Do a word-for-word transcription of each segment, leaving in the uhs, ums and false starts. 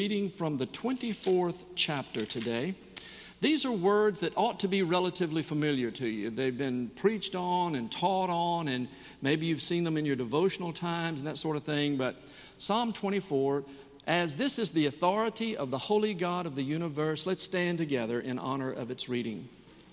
Reading from the twenty-fourth chapter today. These are words that ought to be relatively familiar to you. They've been preached on and taught on, and maybe you've seen them in your devotional times and that sort of thing. But Psalm twenty-four, as this is the authority of the holy God of the universe, let's stand together in honor of its reading.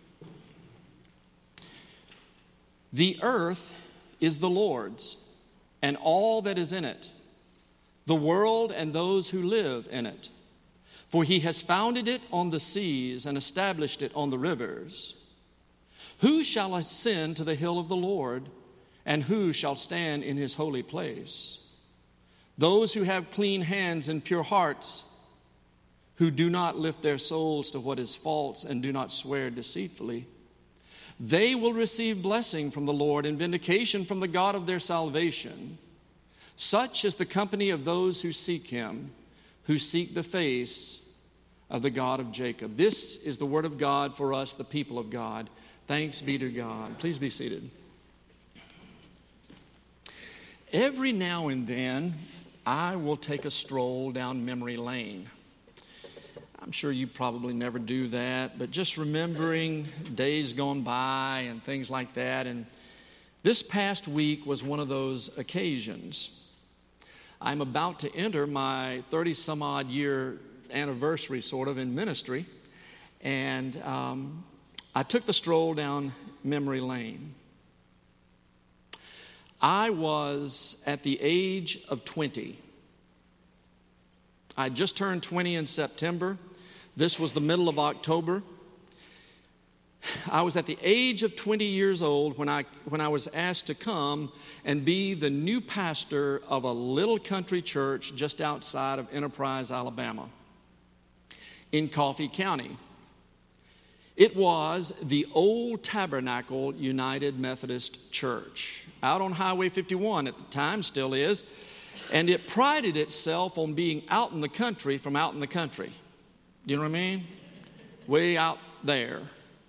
The earth is the Lord's, and all that is in it, the world and those who live in it. For he has founded it on the seas and established it on the rivers. Who shall ascend to the hill of the Lord, and who shall stand in his holy place? Those who have clean hands and pure hearts, who do not lift their souls to what is false and do not swear deceitfully. They will receive blessing from the Lord and vindication from the God of their salvation. Such is the company of those who seek him, who seek the face of the God of Jacob. This is the word of God for us, the people of God. Thanks be to God. Please be seated. Every now and then, I will take a stroll down memory lane. I'm sure you probably never do that, but just remembering days gone by and things like that. And this past week was one of those occasions. I'm about to enter my thirty-some-odd year anniversary, sort of, in ministry. And um, I took the stroll down memory lane. I was at the age of twenty. I just turned twenty in September. This was the middle of October. I was at the age of twenty years old when I when I was asked to come and be the new pastor of a little country church just outside of Enterprise, Alabama, in Coffee County. It was the Old Tabernacle United Methodist Church, out on Highway fifty-one at the time, still is, and it prided itself on being out in the country from out in the country. Do you know what I mean? Way out there.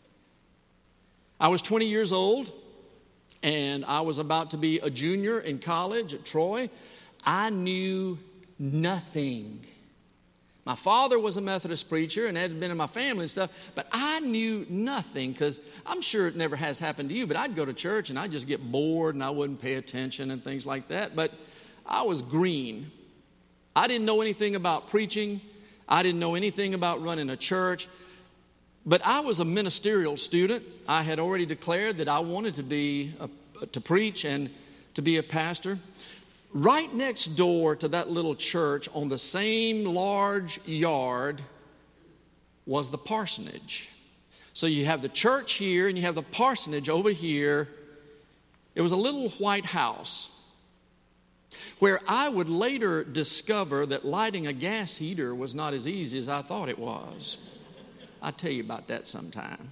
I was twenty years old, and I was about to be a junior in college at Troy. I knew nothing. My father was a Methodist preacher and had been in my family and stuff, but I knew nothing, because I'm sure it never has happened to you, but I'd go to church and I'd just get bored and I wouldn't pay attention and things like that. But I was green. I didn't know anything about preaching. I didn't know anything about running a church. But I was a ministerial student. I had already declared that I wanted to be a, to preach and to be a pastor. Right next door to that little church, on the same large yard, was the parsonage. So you have the church here and you have the parsonage over here. It was a little white house where I would later discover that lighting a gas heater was not as easy as I thought it was. I'll tell you about that sometime.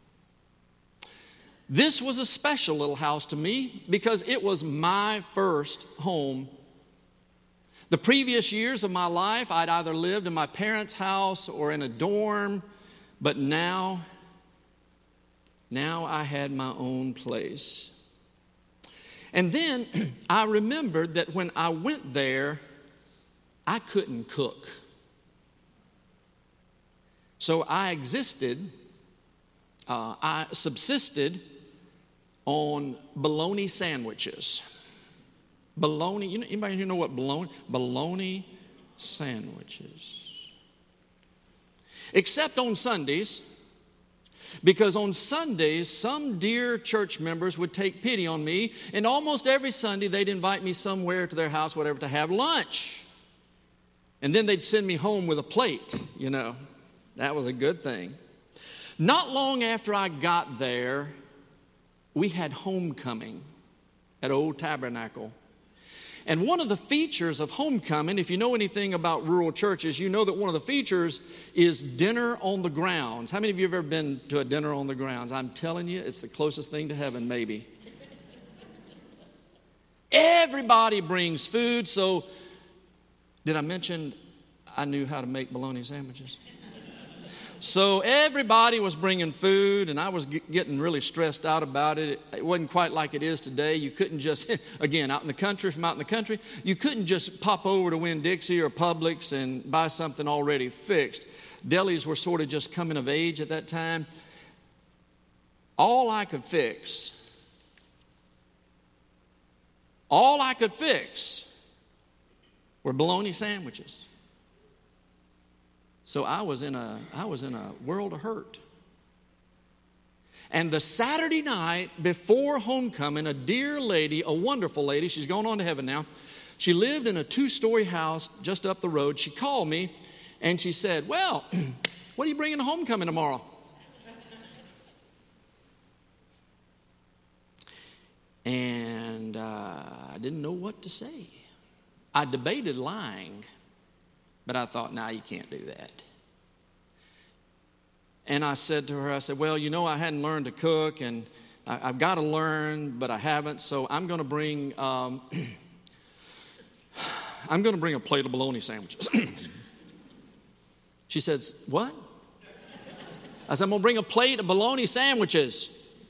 This was a special little house to me because it was my first home. The previous years of my life, I'd either lived in my parents' house or in a dorm, but now, now I had my own place. And then I remembered that when I went there, I couldn't cook. So I existed, uh, I subsisted on bologna sandwiches. Bologna, you know, anybody who know what bologna? Bologna sandwiches. Except on Sundays, because on Sundays, some dear church members would take pity on me, and almost every Sunday they'd invite me somewhere to their house, whatever, to have lunch. And then they'd send me home with a plate, you know. That was a good thing. Not long after I got there, we had homecoming at Old Tabernacle. And one of the features of homecoming, if you know anything about rural churches, you know that one of the features is dinner on the grounds. How many of you have ever been to a dinner on the grounds? I'm telling you, it's the closest thing to heaven, maybe. Everybody brings food. So, did I mention I knew how to make bologna sandwiches? So everybody was bringing food, and I was g- getting really stressed out about it. it. It wasn't quite like it is today. You couldn't just, again, out in the country, from out in the country, you couldn't just pop over to Winn-Dixie or Publix and buy something already fixed. Delis were sort of just coming of age at that time. All I could fix, all I could fix were bologna sandwiches. So I was in a I was in a world of hurt. And the Saturday night before homecoming, a dear lady, a wonderful lady, she's gone on to heaven now. She lived in a two-story house just up the road. She called me and she said, "Well, what are you bringing to homecoming tomorrow?" And uh, I didn't know what to say. I debated lying. But I thought, nah, you can't do that. And I said to her, I said, well, you know, I hadn't learned to cook, and I, I've got to learn, but I haven't, so I'm going to bring, um, I'm going to bring a plate of bologna sandwiches. She says, what? I said, I'm going to bring a plate of bologna sandwiches.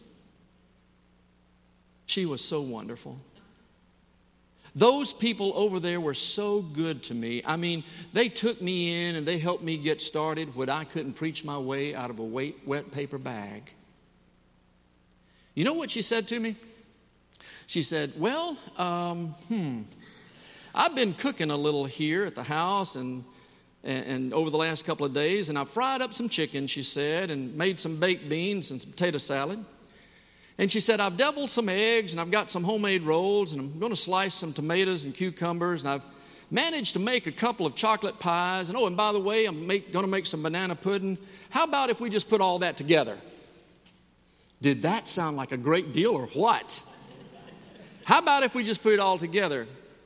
She was so wonderful. Those people over there were so good to me. I mean, they took me in and they helped me get started when I couldn't preach my way out of a wet paper bag. You know what she said to me? She said, well, um, hmm, I've been cooking a little here at the house and, and, and over the last couple of days, and I fried up some chicken, she said, and made some baked beans and some potato salad. And she said, I've deviled some eggs, and I've got some homemade rolls, and I'm going to slice some tomatoes and cucumbers, and I've managed to make a couple of chocolate pies. And oh, and by the way, I'm make, going to make some banana pudding. How about if we just put all that together? Did that sound like a great deal or what? How about if we just put it all together?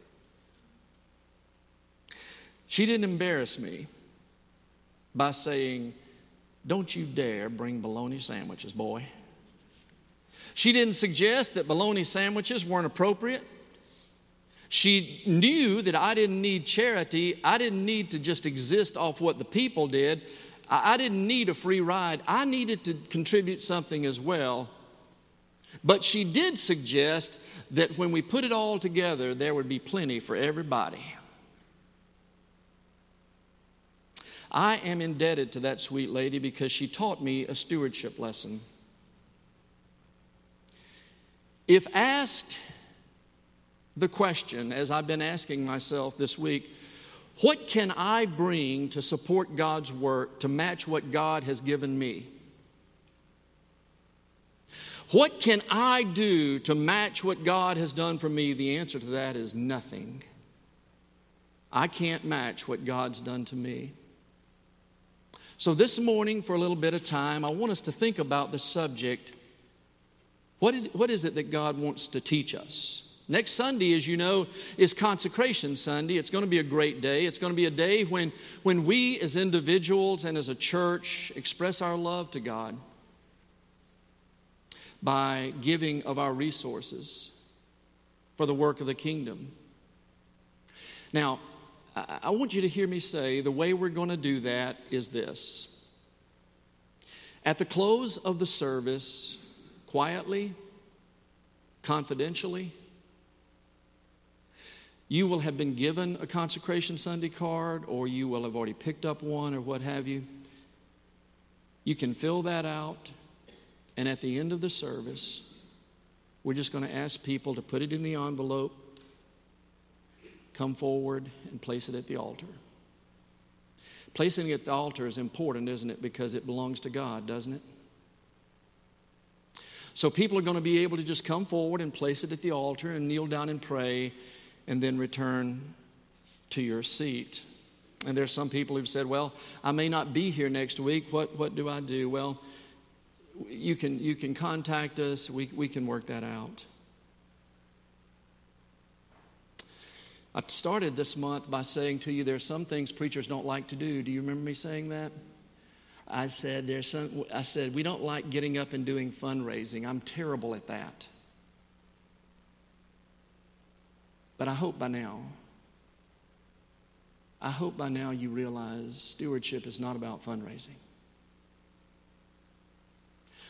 She didn't embarrass me by saying, don't you dare bring bologna sandwiches, boy. She didn't suggest that bologna sandwiches weren't appropriate. She knew that I didn't need charity. I didn't need to just exist off what the people did. I didn't need a free ride. I needed to contribute something as well. But she did suggest that when we put it all together, there would be plenty for everybody. I am indebted to that sweet lady because she taught me a stewardship lesson. If asked the question, as I've been asking myself this week, what can I bring to support God's work to match what God has given me? What can I do to match what God has done for me? The answer to that is nothing. I can't match what God's done to me. So this morning, for a little bit of time, I want us to think about the subject. What, did, what is it that God wants to teach us? Next Sunday, as you know, is Consecration Sunday. It's going to be a great day. It's going to be a day when, when we as individuals and as a church express our love to God by giving of our resources for the work of the kingdom. Now, I, I want you to hear me say the way we're going to do that is this. At the close of the service, quietly, confidentially, you will have been given a Consecration Sunday card, or you will have already picked up one, or what have you. You can fill that out, and at the end of the service, we're just going to ask people to put it in the envelope, come forward, and place it at the altar. Placing it at the altar is important, isn't it? Because it belongs to God, doesn't it? So people are going to be able to just come forward and place it at the altar and kneel down and pray and then return to your seat. And there's some people who've said, well, I may not be here next week. What, what do I do? Well, you can, you can contact us. We, we can work that out. I started this month by saying to you, there are some things preachers don't like to do. Do you remember me saying that? I said, there's some, I said, we don't like getting up and doing fundraising. I'm terrible at that. But I hope by now, I hope by now you realize stewardship is not about fundraising.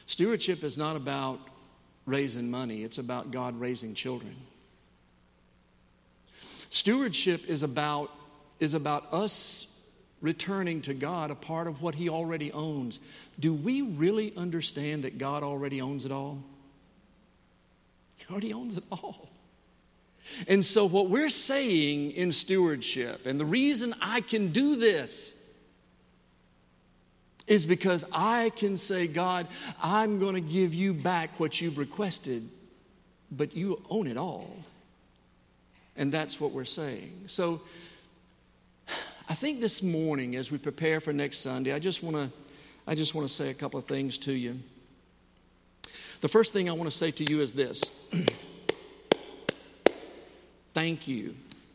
Stewardship is not about raising money. It's about God raising children. Stewardship is about, is about us returning to God a part of what He already owns. Do we really understand that God already owns it all? He already owns it all. And so what we're saying in stewardship, and the reason I can do this, is because I can say, God, I'm going to give you back what you've requested, but you own it all. And that's what we're saying. So I think this morning, as we prepare for next Sunday, I just want to I just want to say a couple of things to you. The first thing I want to say to you is this. Thank you.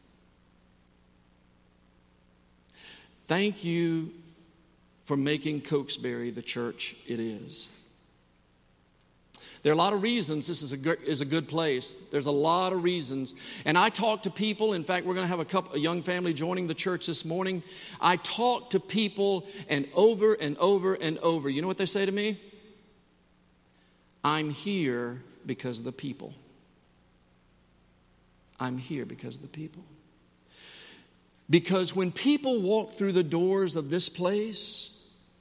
Thank you for making Cokesbury the church it is. There are a lot of reasons this is a good, is a good place. There's a lot of reasons. And I talk to people. In fact, we're going to have a couple, a young family joining the church this morning. I talk to people, and over and over and over, you know what they say to me? I'm here because of the people. I'm here because of the people. Because when people walk through the doors of this place,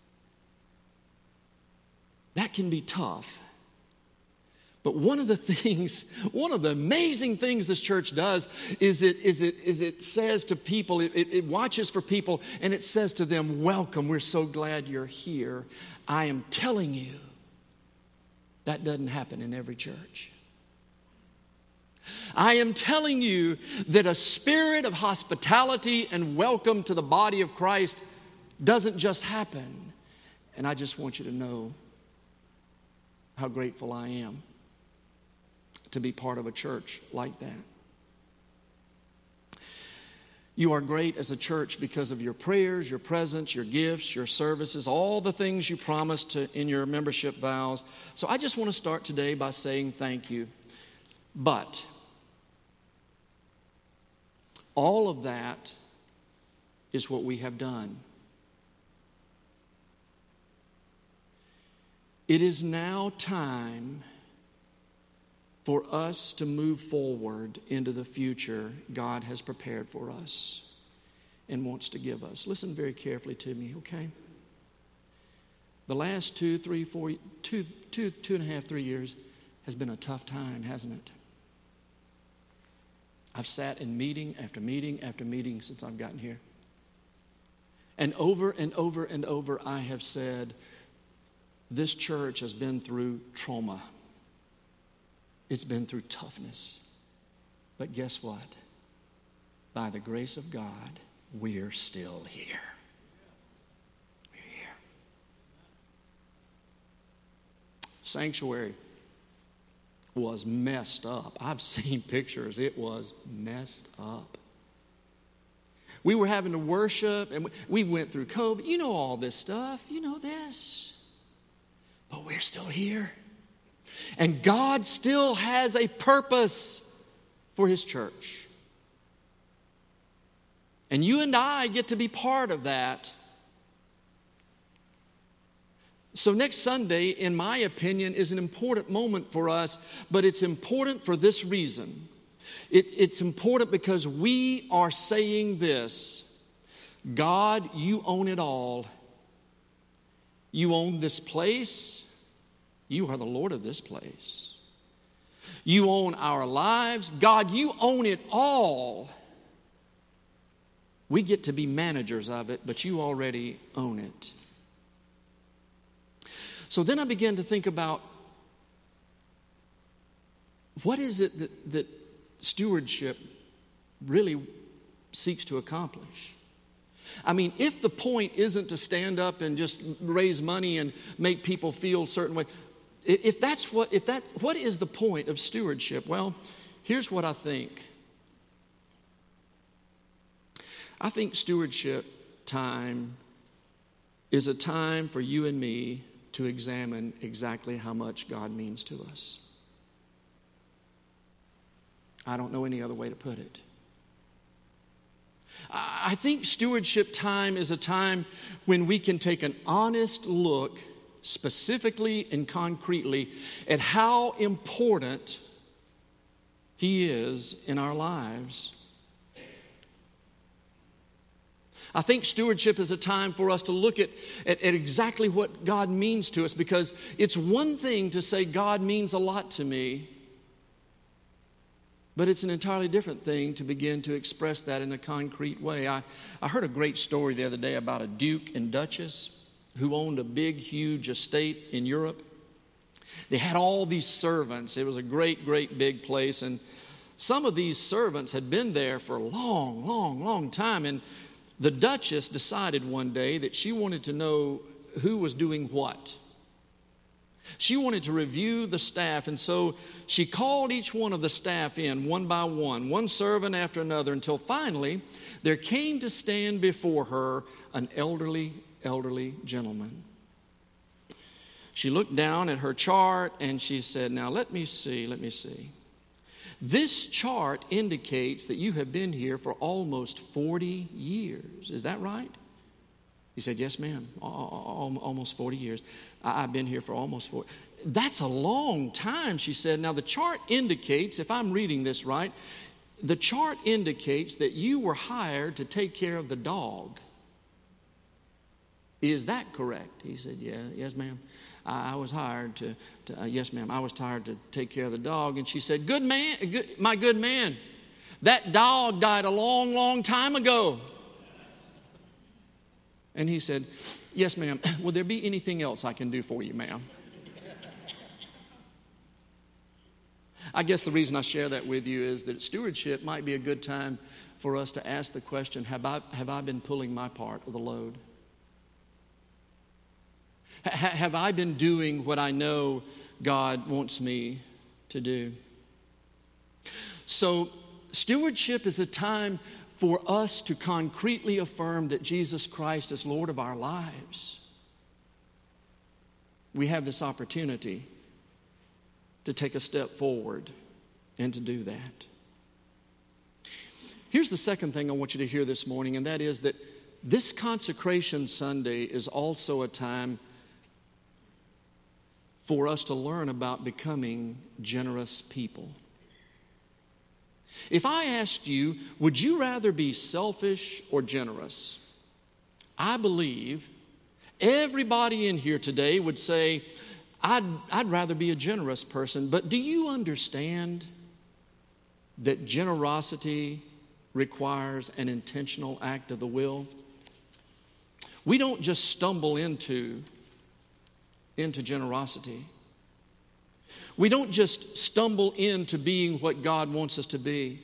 that can be tough. But one of the things, one of the amazing things this church does is it, is it, is it says to people, it, it, it watches for people, and it says to them, welcome, we're so glad you're here. I am telling you, that doesn't happen in every church. I am telling you that a spirit of hospitality and welcome to the body of Christ doesn't just happen. And I just want you to know how grateful I am to be part of a church like that. You are great as a church because of your prayers, your presence, your gifts, your services, all the things you promised to, in your membership vows. So I just want to start today by saying thank you. But all of that is what we have done. It is now time for us to move forward into the future God has prepared for us and wants to give us. Listen very carefully to me, okay? The last two, three, four, two, two, two and a half, three years has been a tough time, hasn't it? I've sat in meeting after meeting after meeting since I've gotten here. And over and over and over I have said, this church has been through trauma. It's been through toughness. But guess what? By the grace of God, we're still here. We're here. Sanctuary was messed up. I've seen pictures. It was messed up. We were having to worship, and we went through COVID. You know all this stuff. You know this. But we're still here. And God still has a purpose for His church. And you and I get to be part of that. So next Sunday, in my opinion, is an important moment for us, but it's important for this reason. It, it's important because we are saying this: God, you own it all. You own this place. You are the Lord of this place. You own our lives. God, you own it all. We get to be managers of it, but you already own it. So then I began to think about, what is it that, that stewardship really seeks to accomplish? I mean, if the point isn't to stand up and just raise money and make people feel a certain way, if that's what, if that, what is the point of stewardship? Well, here's what I think. I think stewardship time is a time for you and me to examine exactly how much God means to us. I don't know any other way to put it. I think stewardship time is a time when we can take an honest look specifically and concretely at how important He is in our lives. I think stewardship is a time for us to look at, at, at exactly what God means to us, because it's one thing to say God means a lot to me, but it's an entirely different thing to begin to express that in a concrete way. I, I heard a great story the other day about a duke and duchess who owned a big, huge estate in Europe. They had all these servants. It was a great, great big place, and some of these servants had been there for a long, long, long time, and the Duchess decided one day that she wanted to know who was doing what. She wanted to review the staff, and so she called each one of the staff in one by one, one servant after another, until finally there came to stand before her an elderly, elderly gentleman. She looked down at her chart and she said, "Now let me see, let me see. This chart indicates that you have been here for almost forty years. Is that right?" He said, "Yes, ma'am, almost forty years. I've been here for almost forty. That's a long time," she said. "Now the chart indicates, if I'm reading this right, the chart indicates that you were hired to take care of the dog. Is that correct?" He said, "Yeah, yes, ma'am. I was hired to, to uh, yes, ma'am, I was hired to take care of the dog." And she said, "Good man, good, my good man, that dog died a long, long time ago." And he said, "Yes, ma'am. Will there be anything else I can do for you, ma'am?" I guess the reason I share that with you is that stewardship might be a good time for us to ask the question, have I, have I been pulling my part of the load? Have I been doing what I know God wants me to do? So, stewardship is a time for us to concretely affirm that Jesus Christ is Lord of our lives. We have this opportunity to take a step forward and to do that. Here's the second thing I want you to hear this morning, and that is that this Consecration Sunday is also a time for us to learn about becoming generous people. If I asked you, would you rather be selfish or generous? I believe everybody in here today would say, I'd, I'd rather be a generous person. But do you understand that generosity requires an intentional act of the will? We don't just stumble into into generosity. We don't just stumble into being what God wants us to be.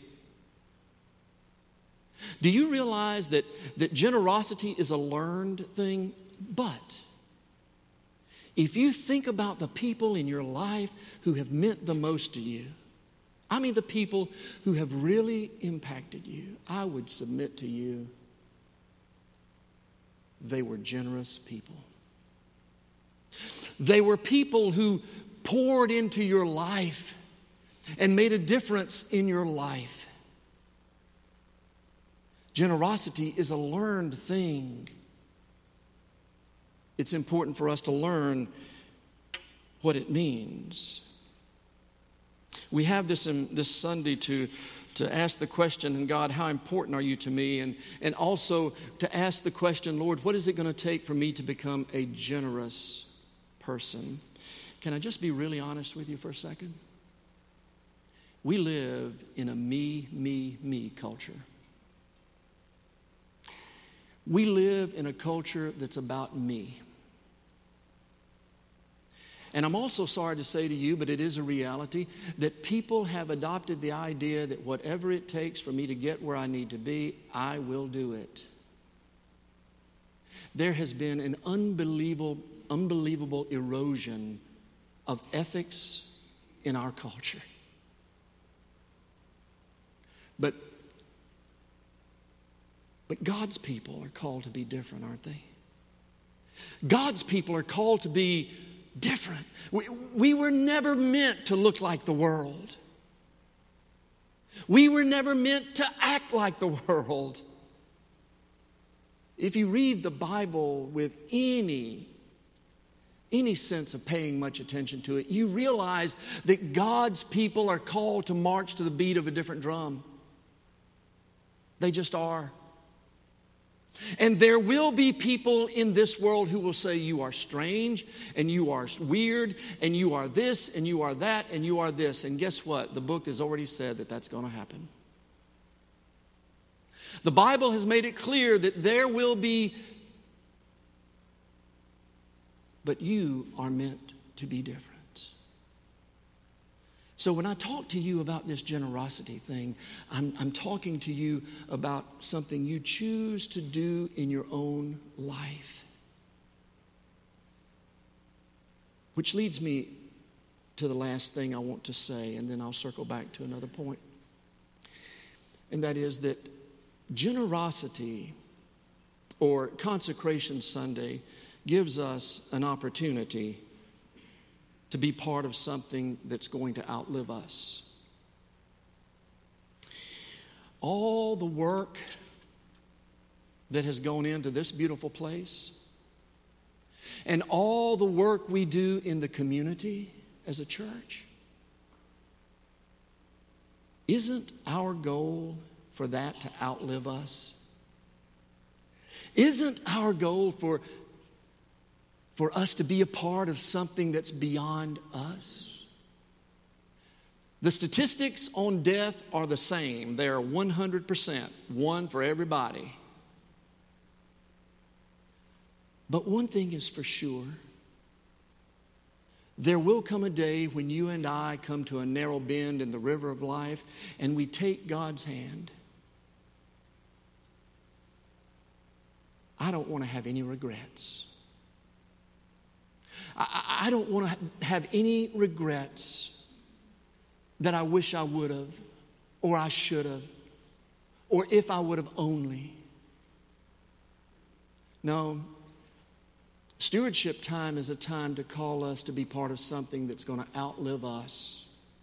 Do you realize that, that generosity is a learned thing? But if you think about the people in your life who have meant the most to you, I mean the people who have really impacted you, I would submit to you, they were generous people. They were people who poured into your life and made a difference in your life. Generosity is a learned thing. It's important for us to learn what it means. We have this in, this Sunday to, to ask the question, and God, how important are you to me? And, and also to ask the question, Lord, what is it going to take for me to become a generous person? Can I just be really honest with you for a second? We live in a me, me, me culture. We live in a culture that's about me. And I'm also sorry to say to you, but it is a reality, that people have adopted the idea that whatever it takes for me to get where I need to be, I will do it. There has been an unbelievable, unbelievable erosion of ethics in our culture. But, but God's people are called to be different, aren't they? God's people are called to be different. We, we were never meant to look like the world. We were never meant to act like the world. If you read the Bible with any any sense of paying much attention to it, you realize that God's people are called to march to the beat of a different drum. They just are. And there will be people in this world who will say you are strange and you are weird and you are this and you are that and you are this. And guess what? The book has already said that that's going to happen. The Bible has made it clear that there will be, but you are meant to be different. So when I talk to you about this generosity thing, I'm, I'm talking to you about something you choose to do in your own life. Which leads me to the last thing I want to say, and then I'll circle back to another point. And that is that generosity, or Consecration Sunday, gives us an opportunity to be part of something that's going to outlive us. All the work that has gone into this beautiful place, and all the work we do in the community as a church, isn't our goal for that to outlive us? Isn't our goal for For us to be a part of something that's beyond us? The statistics on death are the same. They are one hundred percent, one for everybody. But one thing is for sure. There will come a day when you and I come to a narrow bend in the river of life and we take God's hand. I don't want to have any regrets. I don't want to have any regrets that I wish I would have, or I should have, or if I would have only. No, stewardship time is a time to call us to be part of something that's going to outlive us.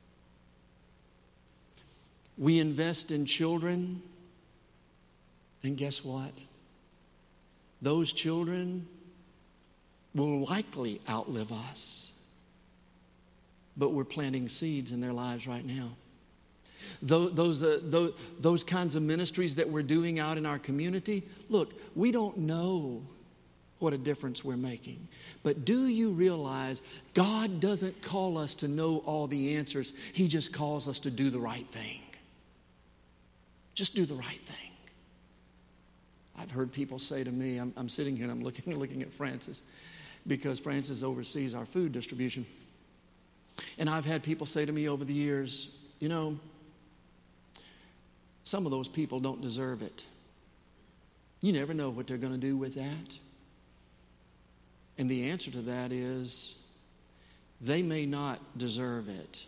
We invest in children, and guess what? Those children will likely outlive us. But we're planting seeds in their lives right now. Those, those, uh, those, those kinds of ministries that we're doing out in our community, look, we don't know what a difference we're making. But do you realize God doesn't call us to know all the answers. He just calls us to do the right thing. Just do the right thing. I've heard people say to me, I'm, I'm sitting here and I'm looking, looking at Francis, because Francis oversees our food distribution. And I've had people say to me over the years, you know, some of those people don't deserve it. You never know what they're going to do with that. And the answer to that is, they may not deserve it,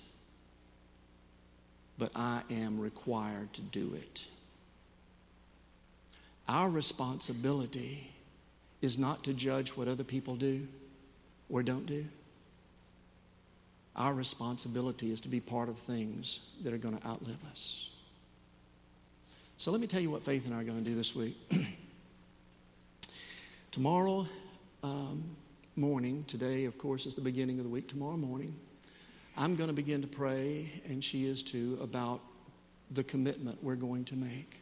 but I am required to do it. Our responsibility is not to judge what other people do or don't do. Our responsibility is to be part of things that are going to outlive us. So let me tell you what Faith and I are going to do this week. Tomorrow um, morning, today of course is the beginning of the week, tomorrow morning, I'm going to begin to pray, and she is too, about the commitment we're going to make.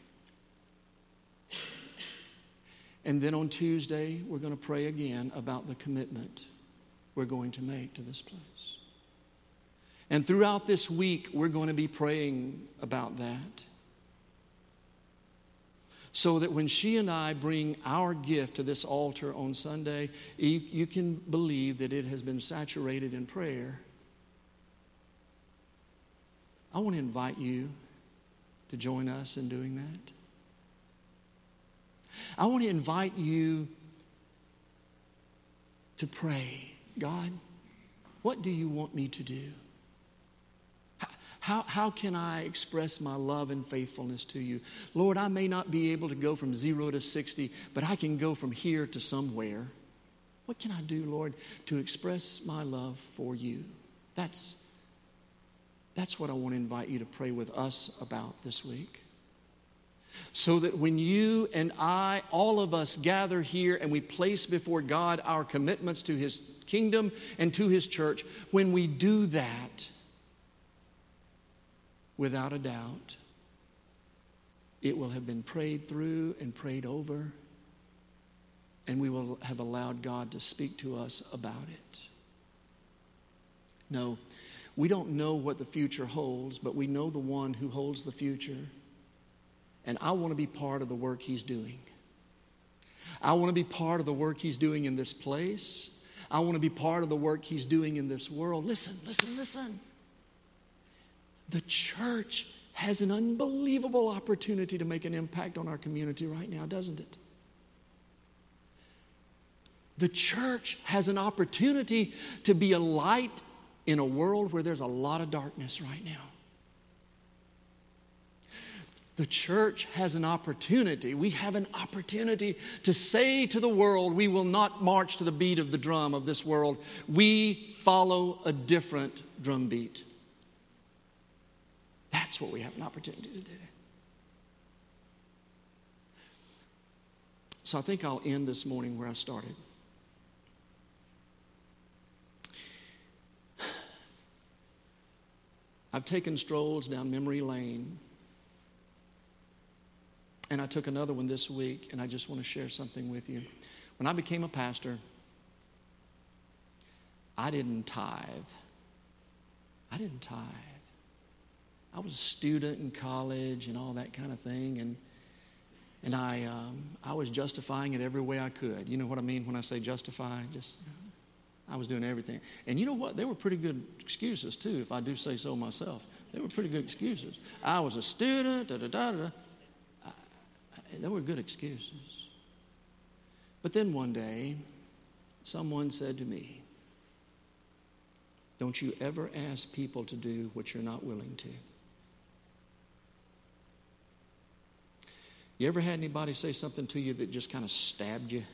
And then on Tuesday, we're going to pray again about the commitment we're going to make to this place. And throughout this week, we're going to be praying about that, so that when she and I bring our gift to this altar on Sunday, you, you can believe that it has been saturated in prayer. I want to invite you to join us in doing that. I want to invite you to pray, God, what do you want me to do? How, how can I express my love and faithfulness to you? Lord, I may not be able to go from zero to sixty, but I can go from here to somewhere. What can I do, Lord, to express my love for you? That's, that's what I want to invite you to pray with us about this week. So that when you and I, all of us, gather here and we place before God our commitments to His kingdom and to His church. When we do that, without a doubt, it will have been prayed through and prayed over, and we will have allowed God to speak to us about it. No, we don't know what the future holds, but we know the one who holds the future. And I want to be part of the work He's doing. I want to be part of the work He's doing in this place. I want to be part of the work He's doing in this world. Listen, listen, listen. The church has an unbelievable opportunity to make an impact on our community right now, doesn't it? The church has an opportunity to be a light in a world where there's a lot of darkness right now. The church has an opportunity. We have an opportunity to say to the world, we will not march to the beat of the drum of this world. We follow a different drum beat. That's what we have an opportunity to do. So I think I'll end this morning where I started. I've taken strolls down memory lane. And I took another one this week, and I just want to share something with you. When I became a pastor, I didn't tithe. I didn't tithe. I was a student in college and all that kind of thing, and and I um, I was justifying it every way I could. You know what I mean when I say justify? Just I was doing everything. And you know what? They were pretty good excuses too, if I do say so myself. They were pretty good excuses. I was a student. Da da da da. I, I, they were good excuses. But then one day, someone said to me, "Don't you ever ask people to do what you're not willing to." You ever had anybody say something to you that just kind of stabbed you?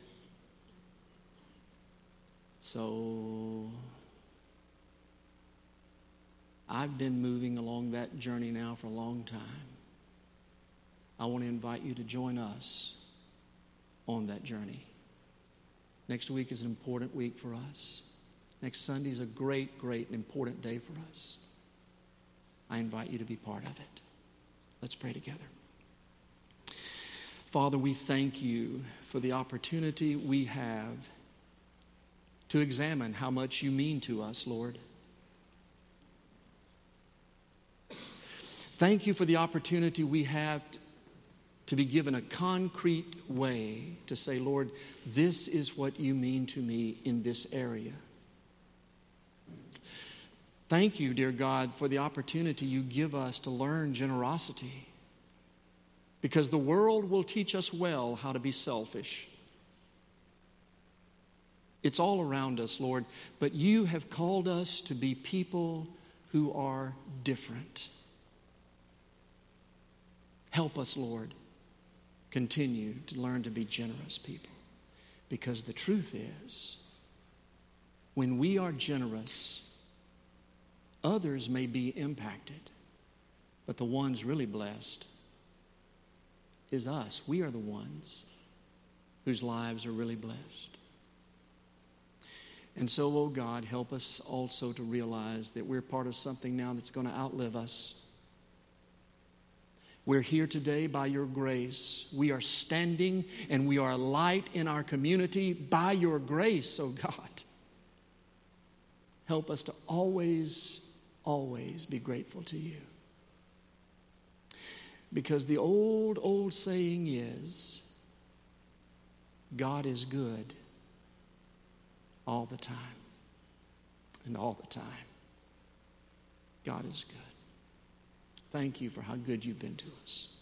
So I've been moving along that journey now for a long time. I want to invite you to join us on that journey. Next week is an important week for us. Next Sunday is a great, great and important day for us. I invite you to be part of it. Let's pray together. Father, we thank you for the opportunity we have to examine how much you mean to us, Lord. Thank you for the opportunity we have to be given a concrete way to say, Lord, this is what you mean to me in this area. Thank you, dear God, for the opportunity you give us to learn generosity. Because the world will teach us well how to be selfish. It's all around us, Lord, but you have called us to be people who are different. Help us, Lord, continue to learn to be generous people. Because the truth is, when we are generous, others may be impacted, but the ones really blessed is us. We are the ones whose lives are really blessed. And so, oh God, help us also to realize that we're part of something now that's going to outlive us. We're here today by your grace. We are standing and we are a light in our community by your grace, oh God. Help us to always, always be grateful to you. Because the old, old saying is, God is good all the time. And all the time, God is good. Thank you for how good you've been to us.